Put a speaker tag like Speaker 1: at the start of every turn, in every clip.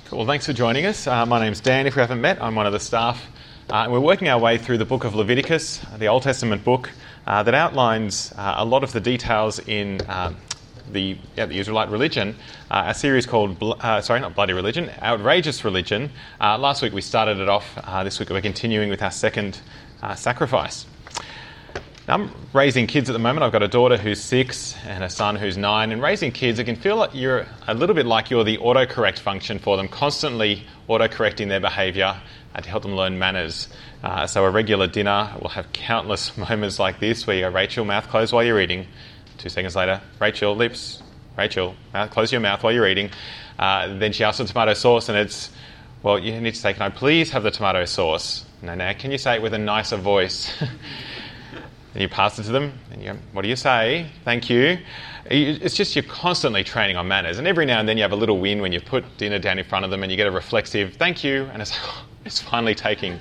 Speaker 1: Cool, thanks for joining us. My name's Dan. If we haven't met, I'm one of the staff. And we're working our way through the book of Leviticus, the Old Testament book that outlines a lot of the details in the Israelite religion, a series called, not Bloody Religion, Outrageous Religion. Last week we started it off. This week we're continuing with our second sacrifice. Now, I'm raising kids at the moment. I've got a daughter who's 6 and a son who's 9. And raising kids, it can feel like you're a little bit like you're the autocorrect function for them, constantly autocorrecting their behaviour to help them learn manners. So a regular dinner will have countless moments like this where you go, Rachel, mouth closed while you're eating. 2 seconds later, Rachel, lips. Rachel, close your mouth while you're eating. Then she asks for tomato sauce and it's, well, you need to say, can I please have the tomato sauce? No, can you say it with a nicer voice? And you pass it to them, and you go, what do you say? Thank you. It's just you're constantly training on manners. And every now and then you have a little win when you put dinner down in front of them and you get a reflexive thank you, and it's finally taking.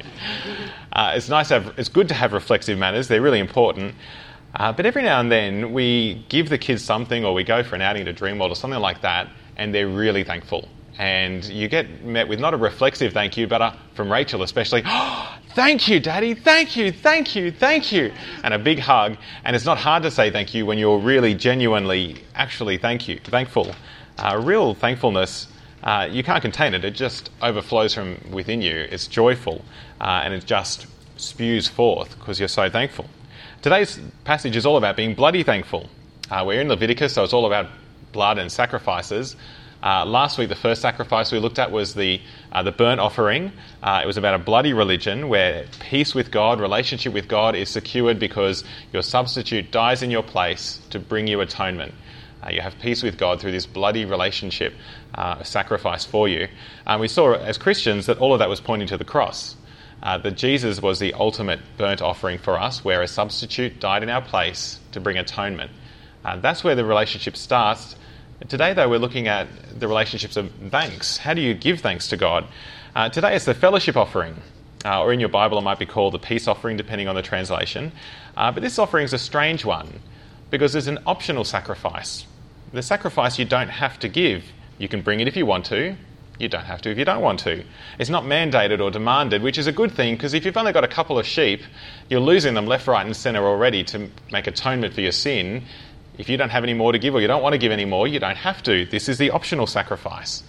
Speaker 1: It's good to have reflexive manners. They're really important. But every now and then we give the kids something, or we go for an outing to Dreamworld or something like that, and they're really thankful. And you get met with not a reflexive thank you, but from Rachel especially, oh, thank you, Daddy, thank you, thank you, thank you, and a big hug. And it's not hard to say thank you when you're really genuinely actually thankful. Real thankfulness, you can't contain it. It just overflows from within you. It's joyful, and it just spews forth because you're so thankful. Today's passage is all about being bloody thankful. We're in Leviticus, so it's all about blood and sacrifices. Last week, the first sacrifice we looked at was the burnt offering. It was about a bloody religion where peace with God, relationship with God is secured because your substitute dies in your place to bring you atonement. You have peace with God through this bloody relationship sacrifice for you. We saw as Christians that all of that was pointing to the cross. That Jesus was the ultimate burnt offering for us, where a substitute died in our place to bring atonement. That's where the relationship starts. Today, though, we're looking at the relationships of thanks. How do you give thanks to God? Today it's the fellowship offering, or in your Bible it might be called the peace offering, depending on the translation. But this offering is a strange one because there's an optional sacrifice. The sacrifice you don't have to give. You can bring it if you want to. You don't have to if you don't want to. It's not mandated or demanded, which is a good thing because if you've only got a couple of sheep, you're losing them left, right and centre already to make atonement for your sin. If you don't have any more to give or you don't want to give any more, you don't have to. This is the optional sacrifice.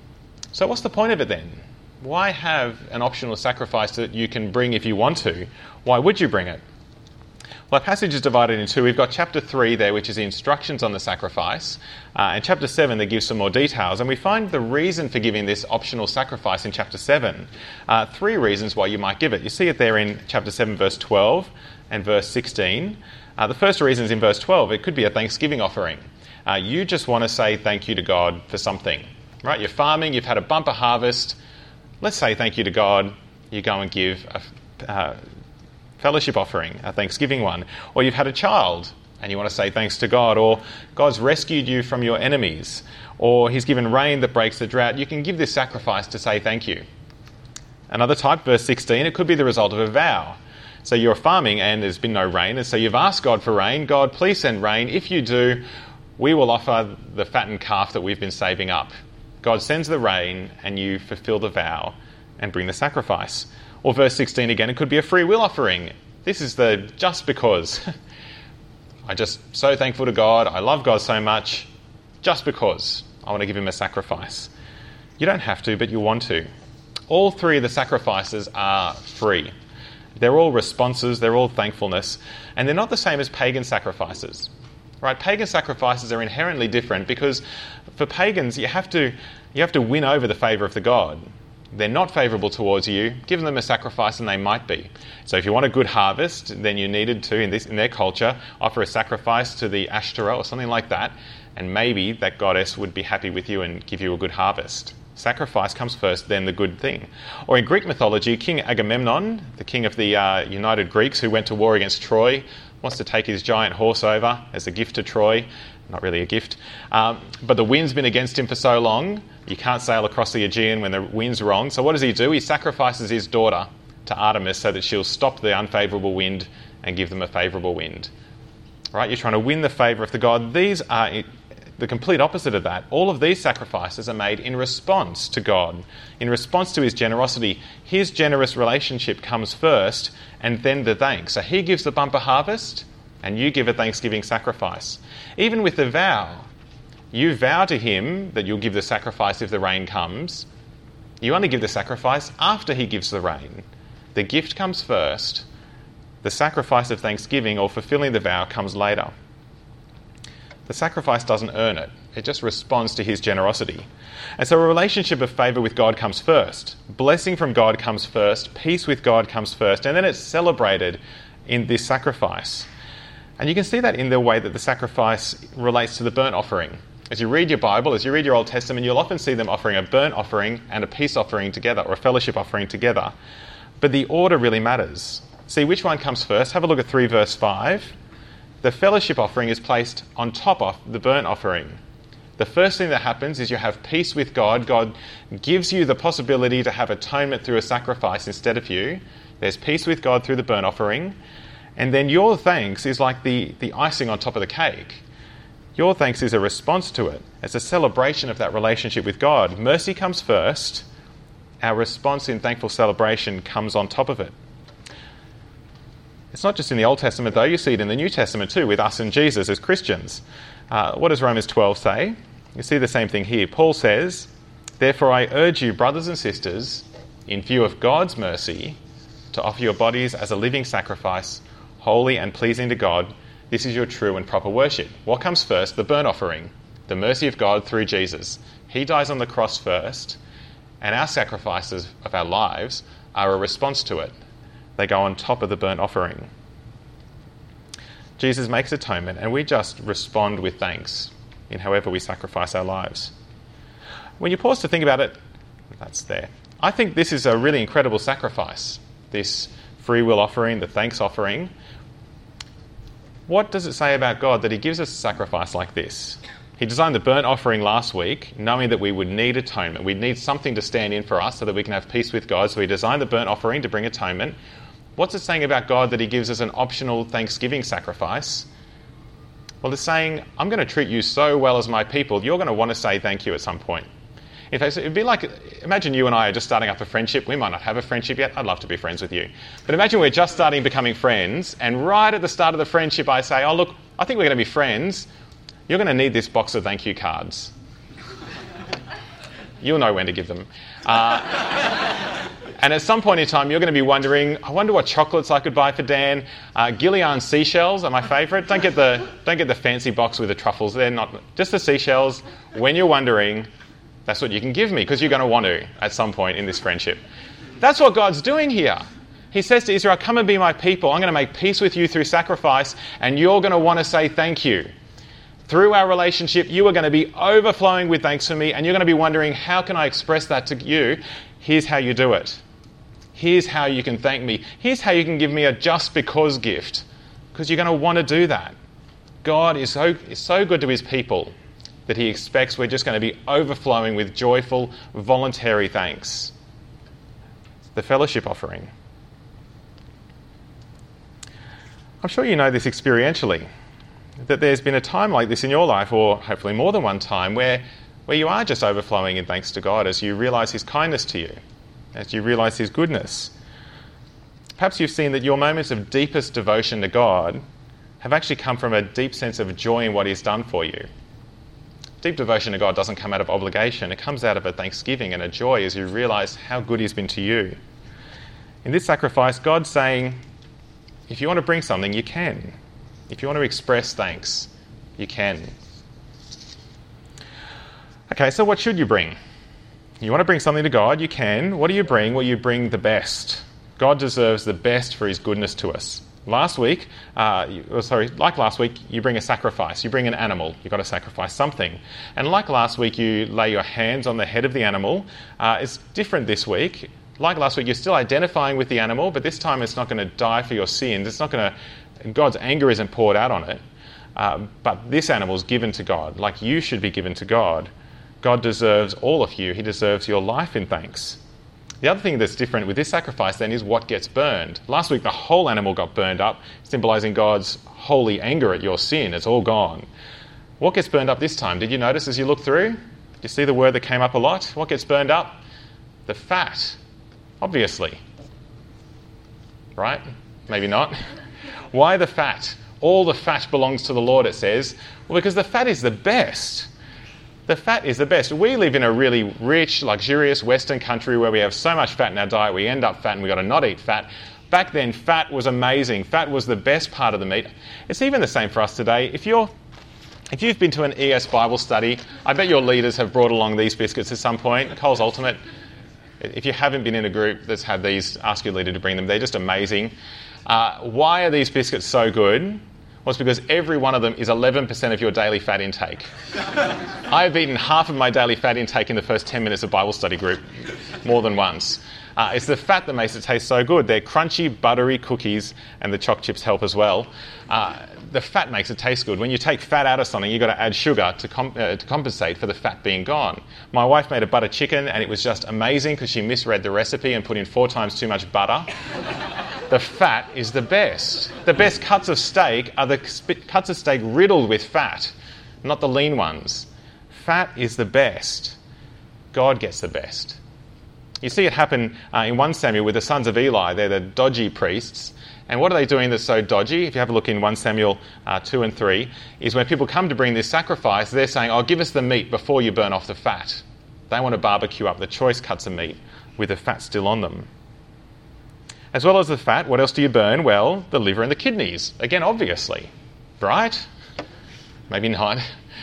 Speaker 1: So what's the point of it then? Why have an optional sacrifice that you can bring if you want to? Why would you bring it? Well, our passage is divided in two. We've got chapter 3 there, which is the instructions on the sacrifice, and chapter 7 that gives some more details. And we find the reason for giving this optional sacrifice in chapter 7. 3 reasons why you might give it. You see it there in chapter 7, verse 12 and verse 16. The first reason is in verse 12. It could be a Thanksgiving offering. You just want to say thank you to God for something. Right? You're farming, you've had a bumper harvest. Let's say thank you to God. You go and give a fellowship offering, a Thanksgiving one. Or you've had a child and you want to say thanks to God. Or God's rescued you from your enemies. Or he's given rain that breaks the drought. You can give this sacrifice to say thank you. Another type, verse 16, it could be the result of a vow. So you're farming and there's been no rain, and so you've asked God for rain. God, please send rain. If you do, we will offer the fattened calf that we've been saving up. God sends the rain and you fulfill the vow and bring the sacrifice. Or verse 16 again, it could be a free will offering. This is the just because. I'm just so thankful to God. I love God so much. Just because I want to give him a sacrifice. You don't have to, but you want to. All 3 of the sacrifices are free. They're all responses, they're all thankfulness, and they're not the same as pagan sacrifices. Right? Pagan sacrifices are inherently different because for pagans you have to win over the favour of the god. They're not favourable towards you, give them a sacrifice and they might be. So if you want a good harvest, then you needed to, in their culture, offer a sacrifice to the Ashtoreth or something like that, and maybe that goddess would be happy with you and give you a good harvest. Sacrifice comes first, then the good thing. Or in Greek mythology, King Agamemnon, the king of the united Greeks who went to war against Troy, wants to take his giant horse over as a gift to Troy. Not really a gift. But the wind's been against him for so long, you can't sail across the Aegean when the wind's wrong. So what does he do? He sacrifices his daughter to Artemis so that she'll stop the unfavourable wind and give them a favourable wind. Right? You're trying to win the favour of the god. The the complete opposite of that. All of these sacrifices are made in response to God, in response to his generosity. His generous relationship comes first, and then the thanks. So he gives the bumper harvest, and you give a thanksgiving sacrifice. Even with the vow, you vow to him that you'll give the sacrifice if the rain comes. You only give the sacrifice after he gives the rain. The gift comes first. The sacrifice of thanksgiving or fulfilling the vow comes later. The sacrifice doesn't earn it. It just responds to his generosity. And so a relationship of favour with God comes first. Blessing from God comes first. Peace with God comes first. And then it's celebrated in this sacrifice. And you can see that in the way that the sacrifice relates to the burnt offering. As you read your Bible, as you read your Old Testament, you'll often see them offering a burnt offering and a peace offering together, or a fellowship offering together. But the order really matters. See which one comes first. Have a look at 3 verse 5. The fellowship offering is placed on top of the burnt offering. The first thing that happens is you have peace with God. God gives you the possibility to have atonement through a sacrifice instead of you. There's peace with God through the burnt offering. And then your thanks is like the icing on top of the cake. Your thanks is a response to it. It's a celebration of that relationship with God. Mercy comes first. Our response in thankful celebration comes on top of it. It's not just in the Old Testament, though. You see it in the New Testament too, with us and Jesus as Christians. What does Romans 12 say? You see the same thing here. Paul says, "Therefore I urge you, brothers and sisters, in view of God's mercy, to offer your bodies as a living sacrifice, holy and pleasing to God. This is your true and proper worship." What comes first? The burnt offering. The mercy of God through Jesus. He dies on the cross first, and our sacrifices of our lives are a response to it. They go on top of the burnt offering. Jesus makes atonement, and we just respond with thanks in however we sacrifice our lives. When you pause to think about it, that's there. I think this is a really incredible sacrifice, this free will offering, the thanks offering. What does it say about God that he gives us a sacrifice like this? He designed the burnt offering last week, knowing that we would need atonement. We'd need something to stand in for us so that we can have peace with God. So he designed the burnt offering to bring atonement. What's it saying about God that he gives us an optional thanksgiving sacrifice? Well, it's saying, I'm going to treat you so well as my people, you're going to want to say thank you at some point. In fact, it'd be like, imagine you and I are just starting up a friendship. We might not have a friendship yet. I'd love to be friends with you. But imagine we're just starting becoming friends, and right at the start of the friendship I say, oh look, I think we're going to be friends. You're going to need this box of thank you cards. You'll know when to give them. And at some point in time, you're going to be wondering, I wonder what chocolates I could buy for Dan. Gillian seashells are my favourite. Don't get the fancy box with the truffles. They're not, just the seashells. When you're wondering, that's what you can give me, because you're going to want to at some point in this friendship. That's what God's doing here. He says to Israel, come and be my people. I'm going to make peace with you through sacrifice, and you're going to want to say thank you. Through our relationship, you are going to be overflowing with thanks for me, and you're going to be wondering, how can I express that to you? Here's how you do it. Here's how you can thank me. Here's how you can give me a just because gift, because you're going to want to do that. God is so good to his people that he expects we're just going to be overflowing with joyful, voluntary thanks. The fellowship offering. I'm sure you know this experientially, that there's been a time like this in your life, or hopefully more than one time, where you are just overflowing in thanks to God as you realise his kindness to you, as you realise his goodness. Perhaps you've seen that your moments of deepest devotion to God have actually come from a deep sense of joy in what he's done for you. Deep devotion to God doesn't come out of obligation. It comes out of a thanksgiving and a joy as you realise how good he's been to you. In this sacrifice, God's saying, if you want to bring something, you can. If you want to express thanks, you can. Okay, so what should you bring? You want to bring something to God, you can. What do you bring? Well, you bring the best. God deserves the best for his goodness to us. Like last week, you bring a sacrifice. You bring an animal. You've got to sacrifice something. And like last week, you lay your hands on the head of the animal. It's different this week. Like last week, you're still identifying with the animal, but this time it's not going to die for your sins. It's not going to. God's anger isn't poured out on it. But this animal is given to God, like you should be given to God. God deserves all of you. He deserves your life in thanks. The other thing that's different with this sacrifice then is what gets burned. Last week, the whole animal got burned up, symbolising God's holy anger at your sin. It's all gone. What gets burned up this time? Did you notice as you look through? Do you see the word that came up a lot? What gets burned up? The fat, obviously. Right? Maybe not. Why the fat? All the fat belongs to the Lord, it says. Well, because the fat is the best. The fat is the best. We live in a really rich, luxurious Western country where we have so much fat in our diet, we end up fat and we've got to not eat fat. Back then, fat was amazing. Fat was the best part of the meat. It's even the same for us today. If you've been to an ES Bible study, I bet your leaders have brought along these biscuits at some point. Coles Ultimate. If you haven't been in a group that's had these, ask your leader to bring them. They're just amazing. Why are these biscuits so good? Well, it's because every one of them is 11% of your daily fat intake. I've eaten half of my daily fat intake in the first 10 minutes of Bible study group, more than once. It's the fat that makes it taste so good. They're crunchy, buttery cookies, and the choc chips help as well. The fat makes it taste good. When you take fat out of something, you've got to add sugar to compensate for the fat being gone. My wife made a butter chicken, and it was just amazing because she misread the recipe and put in 4 times too much butter. The fat is the best. The best cuts of steak are the cuts of steak riddled with fat, not the lean ones. Fat is the best. God gets the best. You see it happen in 1 Samuel with the sons of Eli. They're the dodgy priests. And what are they doing that's so dodgy? If you have a look in 1 Samuel 2 and 3, is when people come to bring this sacrifice, they're saying, oh, give us the meat before you burn off the fat. They want to barbecue up the choice cuts of meat with the fat still on them. As well as the fat, what else do you burn? Well, the liver and the kidneys. Again, obviously. Right? Maybe not.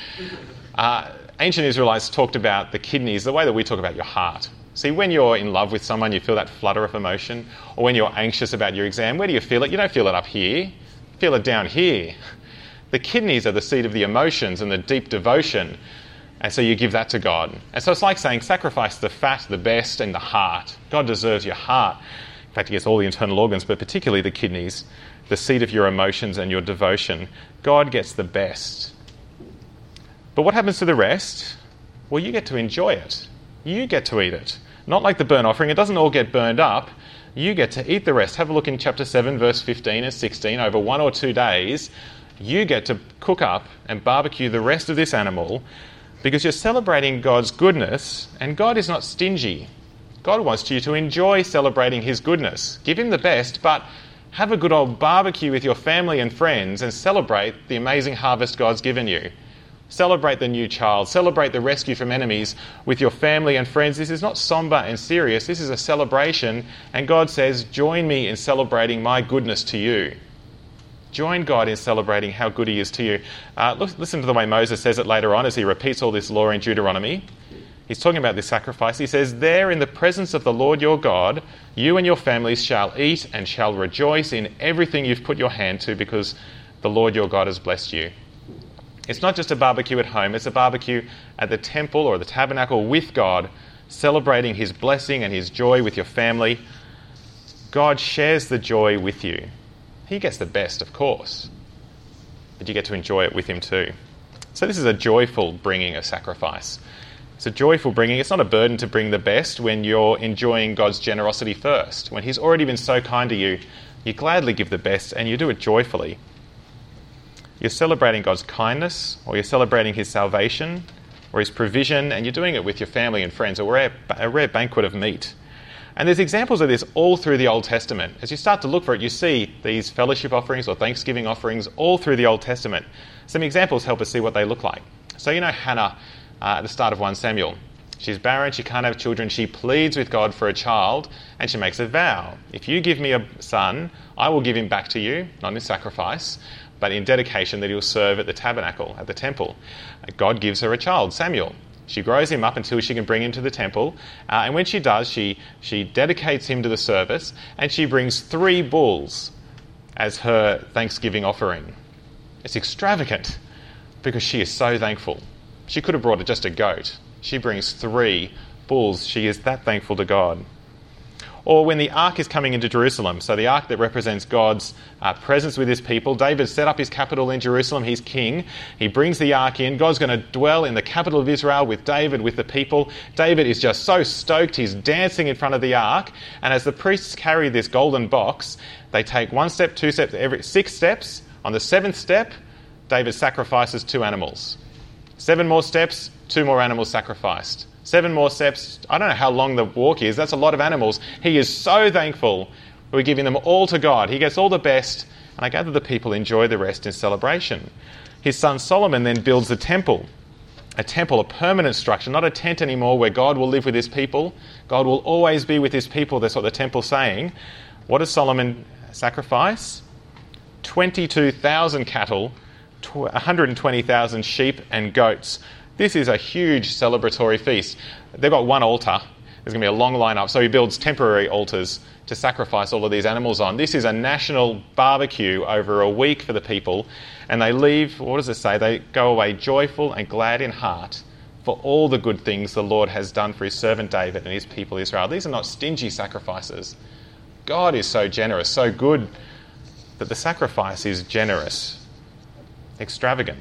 Speaker 1: Ancient Israelites talked about the kidneys the way that we talk about your heart. See, when you're in love with someone, you feel that flutter of emotion. Or when you're anxious about your exam, where do you feel it? You don't feel it up here. You feel it down here. The kidneys are the seat of the emotions and the deep devotion. And so you give that to God. And so it's like saying, sacrifice the fat, the best, and the heart. God deserves your heart. In fact, he gets all the internal organs, but particularly the kidneys, the seat of your emotions and your devotion. God gets the best. But what happens to the rest? Well, you get to enjoy it. You get to eat it. Not like the burnt offering. It doesn't all get burned up. You get to eat the rest. Have a look in chapter 7, verse 15 and 16. Over 1 or 2 days, you get to cook up and barbecue the rest of this animal because you're celebrating God's goodness, and God is not stingy. God wants you to enjoy celebrating his goodness. Give him the best, but have a good old barbecue with your family and friends and celebrate the amazing harvest God's given you. Celebrate the new child. Celebrate the rescue from enemies with your family and friends. This is not somber and serious. This is a celebration, and God says, join me in celebrating my goodness to you. Join God in celebrating how good he is to you. Listen to the way Moses says it later on as he repeats all this law in Deuteronomy. He's talking about this sacrifice. He says, there in the presence of the Lord your God, you and your families shall eat and shall rejoice in everything you've put your hand to because the Lord your God has blessed you. It's not just a barbecue at home, it's a barbecue at the temple or the tabernacle with God, celebrating his blessing and his joy with your family. God shares the joy with you. He gets the best, of course, but you get to enjoy it with him too. So this is a joyful bringing of sacrifice. It's a joyful bringing. It's not a burden to bring the best when you're enjoying God's generosity first. When he's already been so kind to you, you gladly give the best and you do it joyfully. You're celebrating God's kindness, or you're celebrating his salvation, or his provision, and you're doing it with your family and friends, a rare banquet of meat. And there's examples of this all through the Old Testament. As you start to look for it, you see these fellowship offerings or Thanksgiving offerings all through the Old Testament. Some examples help us see what they look like. So you know Hannah at the start of 1 Samuel. She's barren, she can't have children, she pleads with God for a child, and she makes a vow. If you give me a son, I will give him back to you, not in sacrifice, but in dedication that he'll serve at the tabernacle, at the temple. God gives her a child, Samuel. She grows him up until she can bring him to the temple. And when she does, she dedicates him to the service, and she brings 3 bulls as her Thanksgiving offering. It's extravagant because she is so thankful. She could have brought just a goat. She brings 3 bulls. She is that thankful to God. Or when the ark is coming into Jerusalem, so the ark that represents God's presence with his people. David set up his capital in Jerusalem. He's king. He brings the ark in. God's going to dwell in the capital of Israel with David, with the people. David is just so stoked. He's dancing in front of the ark. And as the priests carry this golden box, they take 1 step, 2 steps, every 6 steps. On the 7th step, David sacrifices 2 animals. 7 more steps, 2 more animals sacrificed. 7 more steps, I don't know how long the walk is, that's a lot of animals. He is so thankful. We're giving them all to God. He gets all the best, and I gather the people enjoy the rest in celebration. His son Solomon then builds a temple, a permanent structure, not a tent anymore where God will live with his people. God will always be with his people. That's what the temple's saying. What does Solomon sacrifice? 22,000 cattle, 120,000 sheep and goats. This is a huge celebratory feast. They've got one altar. There's going to be a long line up. So he builds temporary altars to sacrifice all of these animals on. This is a national barbecue over a week for the people. And they leave, what does it say? They go away joyful and glad in heart for all the good things the Lord has done for his servant David and his people Israel. These are not stingy sacrifices. God is so generous, so good, that the sacrifice is generous, extravagant.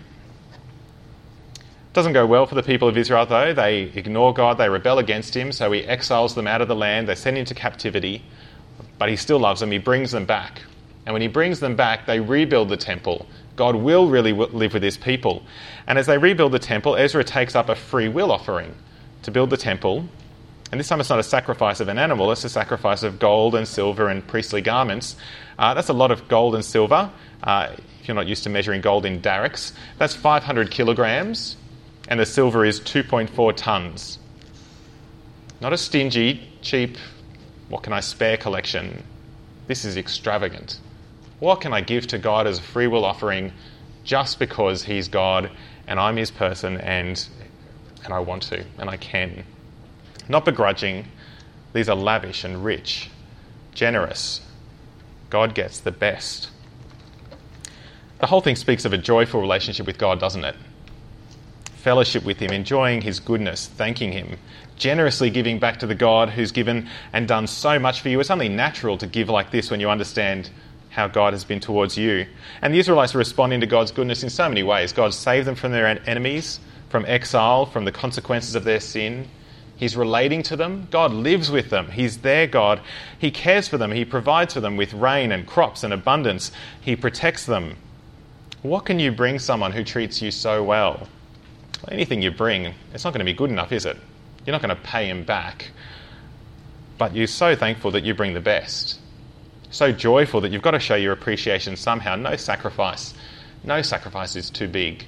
Speaker 1: It doesn't go well for the people of Israel, though. They ignore God, they rebel against him, so he exiles them out of the land, they send him to captivity, but he still loves them, he brings them back. And when he brings them back, they rebuild the temple. God will really live with his people. And as they rebuild the temple, Ezra takes up a free will offering to build the temple. And this time it's not a sacrifice of an animal, it's a sacrifice of gold and silver and priestly garments. That's a lot of gold and silver. If you're not used to measuring gold in darracks, that's 500 kilograms, and the silver is 2.4 tonnes. Not a stingy, cheap, what can I spare collection. This is extravagant. What can I give to God as a free will offering just because he's God and I'm his person and I want to and I can? Not begrudging. These are lavish and rich, generous. God gets the best. The whole thing speaks of a joyful relationship with God, doesn't it? Fellowship with him, enjoying his goodness, thanking him, generously giving back to the God who's given and done so much for you. It's only natural to give like this when you understand how God has been towards you. And the Israelites are responding to God's goodness in so many ways. God saved them from their enemies, from exile, from the consequences of their sin. He's relating to them. God lives with them. He's their God. He cares for them. He provides for them with rain and crops and abundance. He protects them. What can you bring someone who treats you so well? Anything you bring, it's not going to be good enough, is it? You're not going to pay him back. But you're so thankful that you bring the best. So joyful that you've got to show your appreciation somehow. No sacrifice. No sacrifice is too big.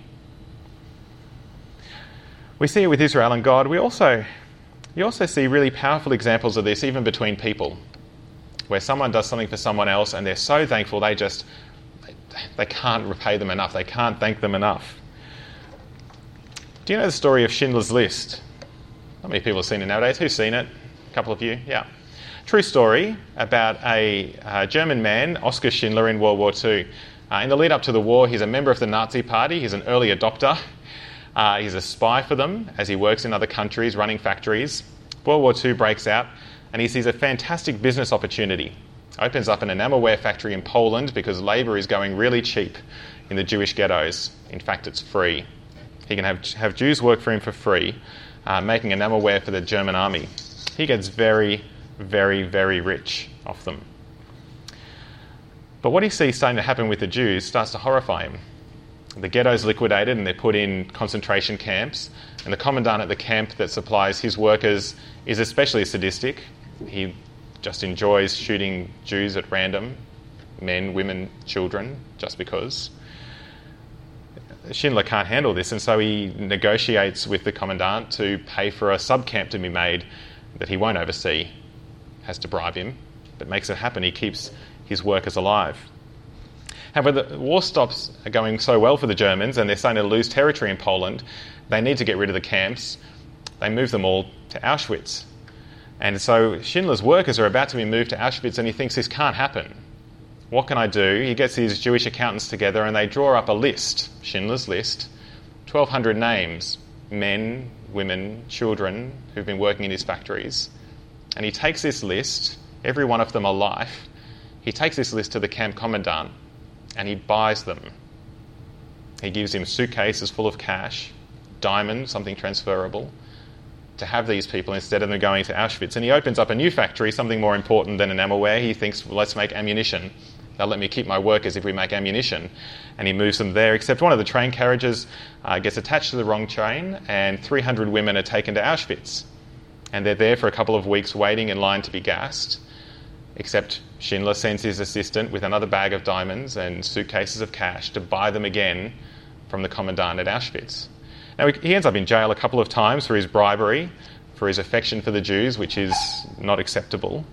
Speaker 1: We see it with Israel and God. You also see really powerful examples of this even between people, where someone does something for someone else and they're so thankful they can't repay them enough. They can't thank them enough. Do you know the story of Schindler's List? Not many people have seen it nowadays. Who's seen it? A couple of you? Yeah. True story about a German man, Oskar Schindler, in World War II. In the lead up to the war, he's a member of the Nazi Party. He's an early adopter. He's a spy for them as he works in other countries, running factories. World War II breaks out and he sees a fantastic business opportunity. Opens up an enamelware factory in Poland because labour is going really cheap in the Jewish ghettos. In fact, it's free. He can have Jews work for him for free, making enamelware for the German army. He gets very, very, very rich off them. But what he sees starting to happen with the Jews starts to horrify him. The ghetto's liquidated and they're put in concentration camps, and the commandant at the camp that supplies his workers is especially sadistic. He just enjoys shooting Jews at random, men, women, children, just because. Schindler can't handle this, and so he negotiates with the commandant to pay for a sub-camp to be made that he won't oversee. Has to bribe him, but makes it happen. He keeps his workers alive. However, the war stops going so well for the Germans and they're starting to lose territory in Poland. They need to get rid of the camps. They move them all to Auschwitz. And so Schindler's workers are about to be moved to Auschwitz and he thinks this can't happen. What can I do? He gets his Jewish accountants together and they draw up a list, Schindler's List, 1,200 names, men, women, children who've been working in his factories. And he takes this list, every one of them a life, he takes this list to the camp commandant and he buys them. He gives him suitcases full of cash, diamonds, something transferable, to have these people instead of them going to Auschwitz. And he opens up a new factory, something more important than enamelware. He thinks, well, let's make ammunition. They'll let me keep my workers if we make ammunition. And he moves them there, except one of the train carriages gets attached to the wrong train, and 300 women are taken to Auschwitz. And they're there for a couple of weeks waiting in line to be gassed, except Schindler sends his assistant with another bag of diamonds and suitcases of cash to buy them again from the commandant at Auschwitz. Now, he ends up in jail a couple of times for his bribery, for his affection for the Jews, which is not acceptable.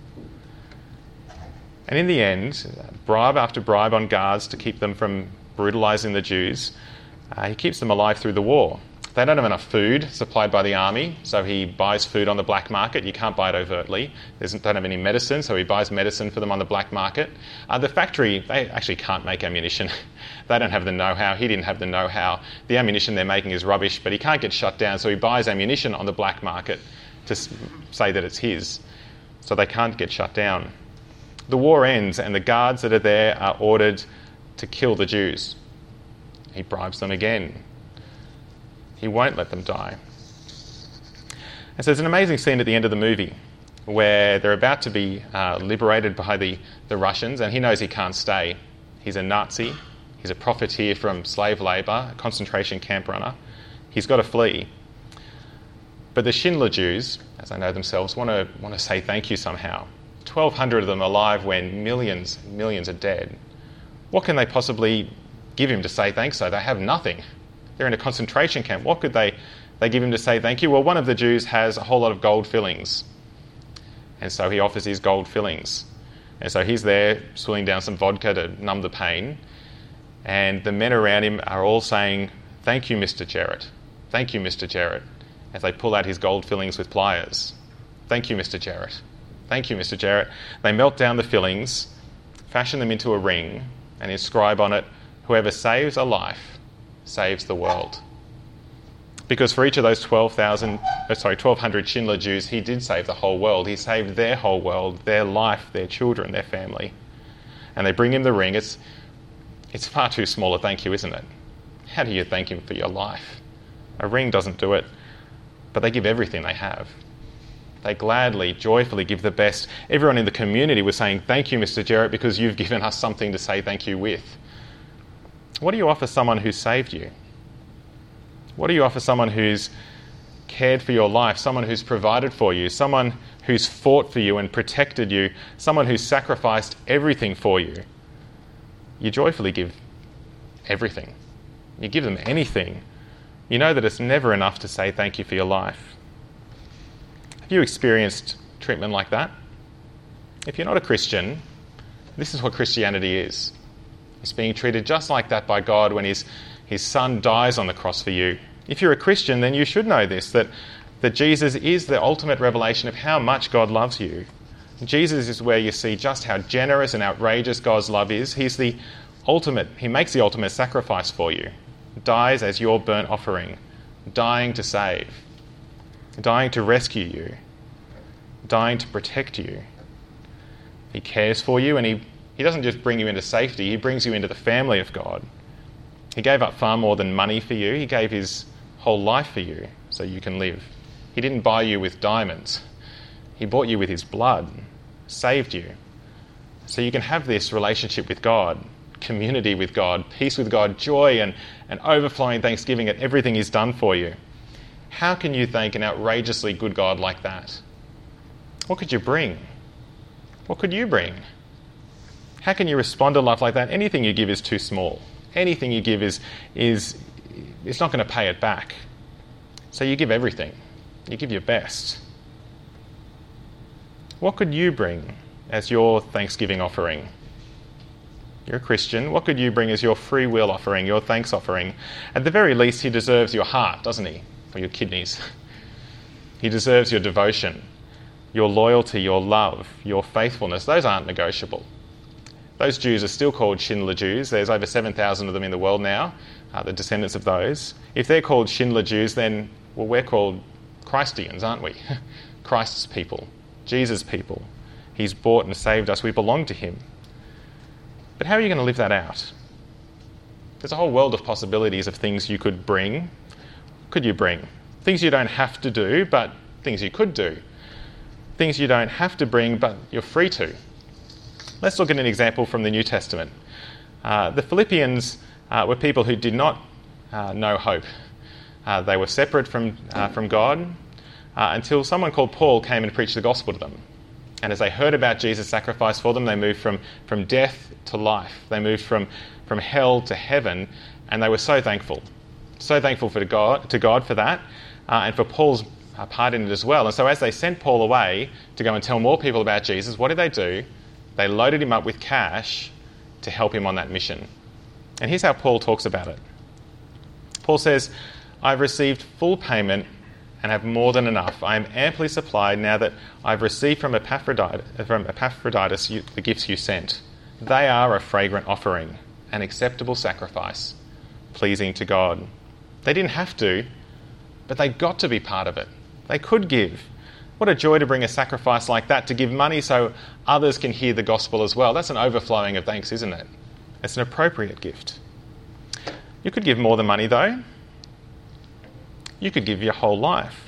Speaker 1: And in the end, bribe after bribe on guards to keep them from brutalising the Jews, he keeps them alive through the war. They don't have enough food supplied by the army, so he buys food on the black market. You can't buy it overtly. They don't have any medicine, so he buys medicine for them on the black market. The factory, they actually can't make ammunition. They don't have the know-how. He didn't have the know-how. The ammunition they're making is rubbish, but he can't get shut down, so he buys ammunition on the black market to say that it's his, so they can't get shut down. The war ends, and the guards that are there are ordered to kill the Jews. He bribes them again. He won't let them die. And so there's an amazing scene at the end of the movie where they're about to be liberated by the Russians, and he knows he can't stay. He's a Nazi. He's a profiteer from slave labour, a concentration camp runner. He's got to flee. But the Schindler Jews, as they know themselves, want to say thank you somehow. 1,200 of them alive when millions and millions are dead. What can they possibly give him to say thanks so? They have nothing. They're in a concentration camp. What could they give him to say thank you? Well, one of the Jews has a whole lot of gold fillings. And so he offers his gold fillings. And so he's there swilling down some vodka to numb the pain. And the men around him are all saying, "Thank you, Mr. Jarrett. Thank you, Mr. Jarrett," as they pull out his gold fillings with pliers. "Thank you, Mr. Jarrett. Thank you, Mr. Jarrett." They melt down the fillings, fashion them into a ring, and inscribe on it, "Whoever saves a life saves the world." Because for each of those 1,200 Schindler Jews, he did save the whole world. He saved their whole world, their life, their children, their family. And they bring him the ring. It's far too small a thank you, isn't it? How do you thank him for your life? A ring doesn't do it, but they give everything they have. They gladly, joyfully give the best. Everyone in the community was saying, "Thank you, Mr. Jarrett, because you've given us something to say thank you with." What do you offer someone who saved you? What do you offer someone who's cared for your life, someone who's provided for you, someone who's fought for you and protected you, someone who's sacrificed everything for you? You joyfully give everything. You give them anything. You know that it's never enough to say thank you for your life. Have you experienced treatment like that? If you're not a Christian, this is what Christianity is. It's being treated just like that by God when his son dies on the cross for you. If you're a Christian, then you should know this, that Jesus is the ultimate revelation of how much God loves you. Jesus is where you see just how generous and outrageous God's love is. He makes the ultimate sacrifice for you. Dies as your burnt offering, dying to save, dying to rescue you, dying to protect you. He cares for you, and he doesn't just bring you into safety, he brings you into the family of God. He gave up far more than money for you. He gave his whole life for you so you can live. He didn't buy you with diamonds. He bought you with his blood, saved you. So you can have this relationship with God, community with God, peace with God, joy and overflowing thanksgiving at everything he's done for you. How can you thank an outrageously good God like that? What could you bring? What could you bring? How can you respond to life like that? Anything you give is too small. Anything you give is it's not going to pay it back. So you give everything. You give your best. What could you bring as your thanksgiving offering? You're a Christian. What could you bring as your free will offering, your thanks offering? At the very least, he deserves your heart, doesn't he? Or your kidneys. He deserves your devotion, your loyalty, your love, your faithfulness. Those aren't negotiable. Those Jews are still called Schindler Jews. There's over 7,000 of them in the world now, the descendants of those. If they're called Schindler Jews, then, well, we're called Christians, aren't we? Christ's people, Jesus' people. He's bought and saved us. We belong to him. But how are you going to live that out? There's a whole world of possibilities of things you could bring. What could you bring? Things you don't have to do, but things you could do. Things you don't have to bring, but you're free to. Let's look at an example from the New Testament. The Philippians were people who did not know hope. They were separate from God until someone called Paul came and preached the gospel to them. And as they heard about Jesus' sacrifice for them, they moved from death to life. They moved from hell to heaven, and they were so thankful. So thankful to God for that, and for Paul's part in it as well. And so as they sent Paul away to go and tell more people about Jesus, what did they do? They loaded him up with cash to help him on that mission. And here's how Paul talks about it. Paul says, "I've received full payment and have more than enough. I am amply supplied now that I've received from Epaphroditus the gifts you sent. They are a fragrant offering, an acceptable sacrifice, pleasing to God." They didn't have to, but they got to be part of it. They could give. What a joy to bring a sacrifice like that, to give money so others can hear the gospel as well. That's an overflowing of thanks, isn't it? It's an appropriate gift. You could give more than money, though. You could give your whole life.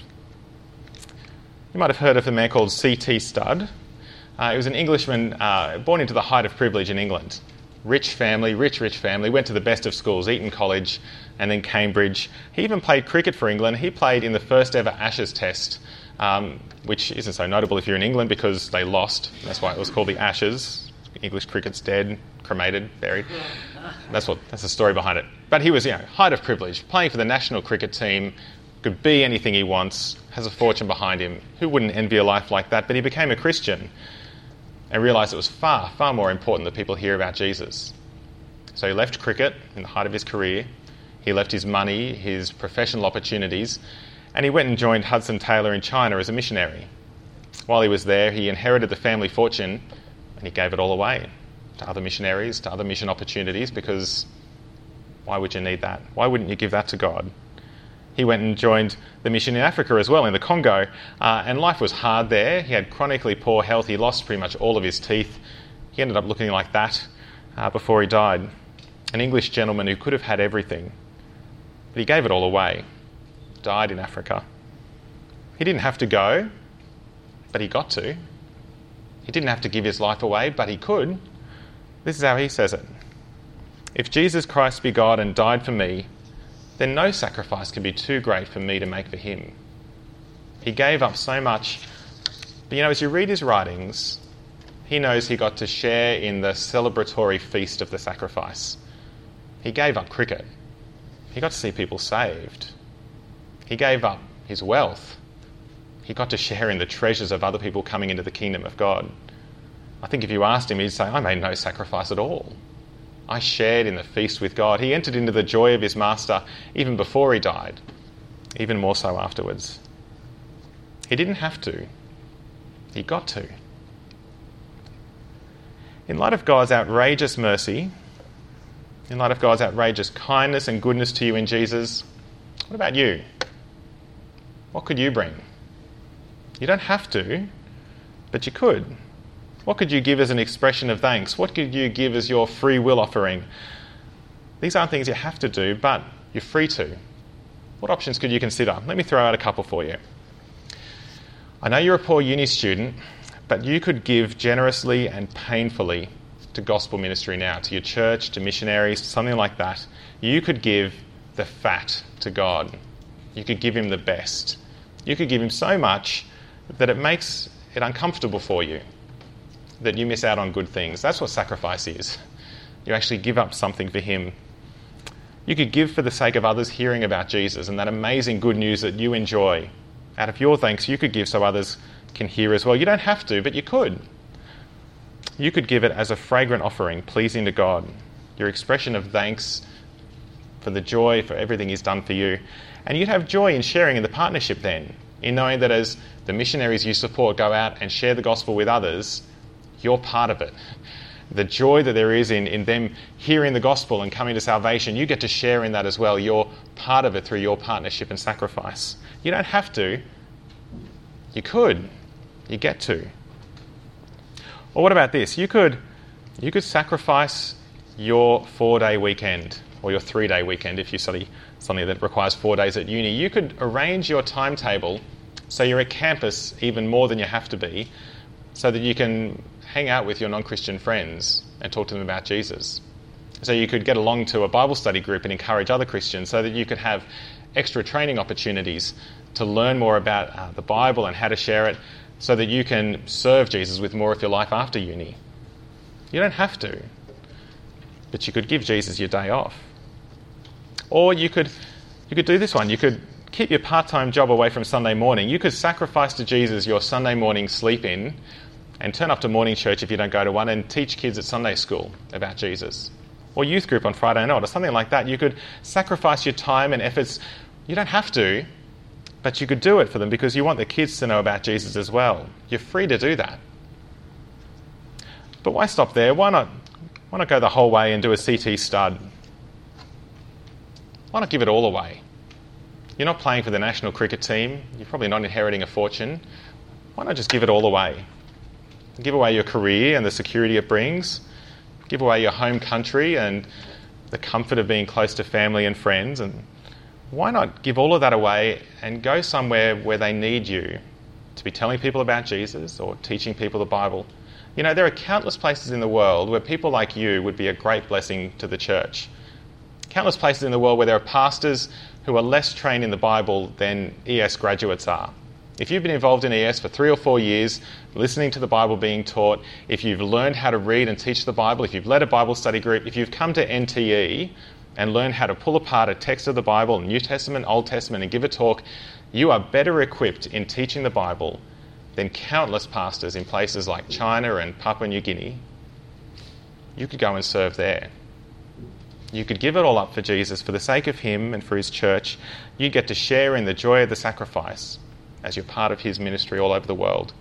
Speaker 1: You might have heard of a man called C.T. Studd. He was an Englishman born into the height of privilege in England. Rich family, rich family, went to the best of schools, Eton College and then Cambridge. He even played cricket for England. He played in the first ever Ashes test, which isn't so notable if you're in England because they lost. That's why it was called the Ashes. English cricket's dead, cremated, buried. That's the story behind it. But he was, height of privilege, playing for the national cricket team, could be anything he wants, has a fortune behind him. Who wouldn't envy a life like that? But he became a Christian and realised it was far, far more important that people hear about Jesus. So he left cricket in the height of his career. He left his money, his professional opportunities, and he went and joined Hudson Taylor in China as a missionary. While he was there, he inherited the family fortune and he gave it all away to other missionaries, to other mission opportunities, because why would you need that? Why wouldn't you give that to God? He went and joined the mission in Africa as well, in the Congo, and life was hard there. He had chronically poor health. He lost pretty much all of his teeth. He ended up looking like that before he died. An English gentleman who could have had everything, but he gave it all away. Died in Africa. He didn't have to go, but he got to. He didn't have to give his life away, but he could. This is how he says it. "If Jesus Christ be God and died for me, then no sacrifice can be too great for me to make for him." He gave up so much. But as you read his writings, he knows he got to share in the celebratory feast of the sacrifice. He gave up cricket. He got to see people saved. He gave up his wealth. He got to share in the treasures of other people coming into the kingdom of God. I think if you asked him, he'd say, "I made no sacrifice at all. I shared in the feast with God." He entered into the joy of his master even before he died, even more so afterwards. He didn't have to. He got to. In light of God's outrageous mercy, in light of God's outrageous kindness and goodness to you in Jesus, what about you? What could you bring? You don't have to, but you could. What could you give as an expression of thanks? What could you give as your free will offering? These aren't things you have to do, but you're free to. What options could you consider? Let me throw out a couple for you. I know you're a poor uni student, but you could give generously and painfully to gospel ministry now, to your church, to missionaries, to something like that. You could give the fat to God. You could give him the best. You could give him so much that it makes it uncomfortable for you, that you miss out on good things. That's what sacrifice is. You actually give up something for him. You could give for the sake of others hearing about Jesus and that amazing good news that you enjoy. Out of your thanks, you could give so others can hear as well. You don't have to, but you could. You could give it as a fragrant offering, pleasing to God. Your expression of thanks for the joy, for everything he's done for you. And you'd have joy in sharing in the partnership then, in knowing that as the missionaries you support go out and share the gospel with others, you're part of it. The joy that there is in them hearing the gospel and coming to salvation, you get to share in that as well. You're part of it through your partnership and sacrifice. You don't have to. You could. You get to. Or what about this? You could sacrifice your 4-day weekend or your 3-day weekend if you study something that requires 4 days at uni. You could arrange your timetable so you're at campus even more than you have to be, so that you can hang out with your non-Christian friends and talk to them about Jesus. So you could get along to a Bible study group and encourage other Christians, so that you could have extra training opportunities to learn more about the Bible and how to share it, so that you can serve Jesus with more of your life after uni. You don't have to, but you could give Jesus your day off. Or you could do this one. You could keep your part-time job away from Sunday morning. You could sacrifice to Jesus your Sunday morning sleep-in and turn up to morning church if you don't go to one, and teach kids at Sunday school about Jesus. Or youth group on Friday night or something like that. You could sacrifice your time and efforts. You don't have to, but you could do it for them because you want the kids to know about Jesus as well. You're free to do that. But why stop there? Why not go the whole way and do a CT stud? Why not give it all away? You're not playing for the national cricket team. You're probably not inheriting a fortune. Why not just give it all away? Give away your career and the security it brings. Give away your home country and the comfort of being close to family and friends. And why not give all of that away and go somewhere where they need you to be telling people about Jesus or teaching people the Bible? You know, there are countless places in the world where people like you would be a great blessing to the church. Countless places in the world where there are pastors who are less trained in the Bible than ES graduates are. If you've been involved in ES for 3 or 4 years, listening to the Bible being taught, if you've learned how to read and teach the Bible, if you've led a Bible study group, if you've come to NTE and learned how to pull apart a text of the Bible, New Testament, Old Testament, and give a talk, you are better equipped in teaching the Bible than countless pastors in places like China and Papua New Guinea. You could go and serve there. You could give it all up for Jesus for the sake of him and for his church. You get to share in the joy of the sacrifice as you're part of his ministry all over the world.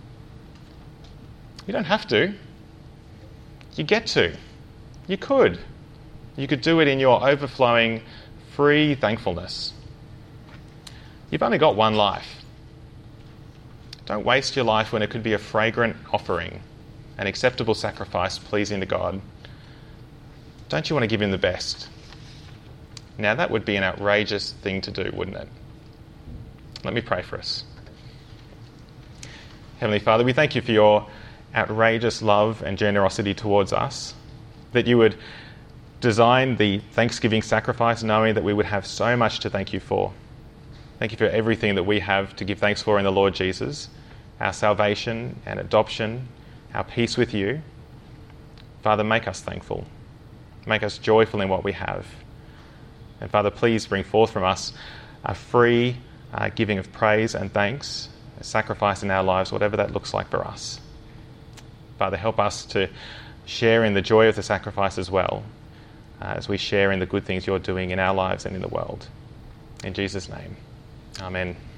Speaker 1: You don't have to. You get to. You could. You could do it in your overflowing, free thankfulness. You've only got one life. Don't waste your life when it could be a fragrant offering, an acceptable sacrifice pleasing to God. Don't you want to give him the best? Now that would be an outrageous thing to do, wouldn't it? Let me pray for us. Heavenly Father, we thank you for your outrageous love and generosity towards us, that you would design the Thanksgiving sacrifice knowing that we would have so much to thank you for. Thank you for everything that we have to give thanks for in the Lord Jesus, our salvation and adoption, our peace with you. Father, make us thankful. Make us joyful in what we have. And Father, please bring forth from us a free giving of praise and thanks, a sacrifice in our lives, whatever that looks like for us. Father, help us to share in the joy of the sacrifice as well, as we share in the good things you're doing in our lives and in the world. In Jesus' name, amen.